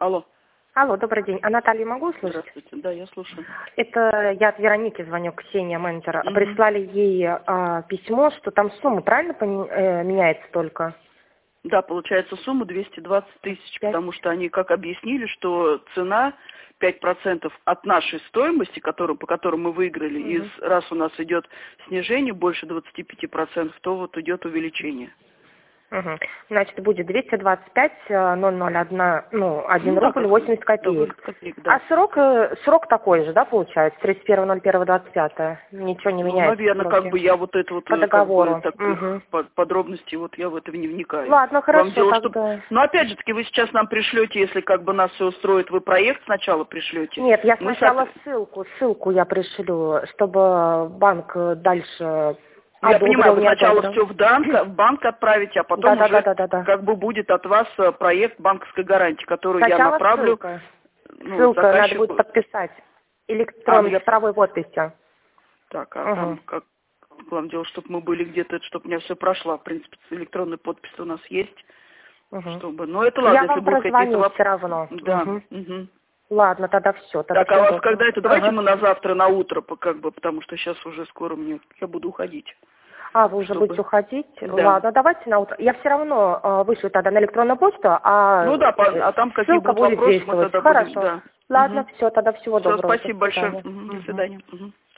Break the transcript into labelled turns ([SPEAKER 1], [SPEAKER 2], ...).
[SPEAKER 1] Алло.
[SPEAKER 2] Алло, добрый день. А Наталью могу услышать?
[SPEAKER 1] Здравствуйте. Да, я слушаю.
[SPEAKER 2] Это я от Вероники звоню, Ксения, менеджера. Прислали ей письмо, что там сумма правильно меняется только?
[SPEAKER 1] Да, получается сумма 220 тысяч, потому что они как объяснили, что цена 5% от нашей стоимости, по которой мы выиграли, и раз у нас идет снижение больше 25%, то вот идет увеличение.
[SPEAKER 2] Значит, будет 225 001, 1 рубль 80 копеек.
[SPEAKER 1] Да.
[SPEAKER 2] А срок такой же, да, получается? 31.01.25. Ничего не меняется.
[SPEAKER 1] Наверное, как бы я вот это вот
[SPEAKER 2] по договору.
[SPEAKER 1] подробности вот я в это не вникаю.
[SPEAKER 2] Ладно, хорошо, тогда.
[SPEAKER 1] Но опять же таки вы сейчас нам пришлете, если как бы нас все устроит, вы проект сначала пришлете.
[SPEAKER 2] Нет, я сначала ссылку я пришлю, чтобы банк дальше.
[SPEAKER 1] Я понимаю, вы сначала все в банк отправите, а потом как бы будет от вас проект банковской гарантии, который я направлю.
[SPEAKER 2] Ссылка надо будет подписать электронной цифровой подписью.
[SPEAKER 1] Так, а там как главное дело, чтобы мы были где-то, чтобы у меня все прошло. В принципе, электронная подпись у нас есть. Чтобы. Но это ладно,
[SPEAKER 2] я если будут какие-то вопросы. Все равно.
[SPEAKER 1] Да.
[SPEAKER 2] Ладно, тогда все.
[SPEAKER 1] Так, а у вас когда это? Давайте мы на завтра, на утро, как бы, потому что сейчас уже скоро я буду уходить.
[SPEAKER 2] А, вы уже будете уходить? Да. Ладно, давайте на утро. Я все равно вышлю тогда на электронную почту,
[SPEAKER 1] а там какие будут вопросы, мы тогда
[SPEAKER 2] Хорошо.
[SPEAKER 1] будем, да.
[SPEAKER 2] Ладно, все, тогда всего доброго.
[SPEAKER 1] Спасибо большое. До свидания.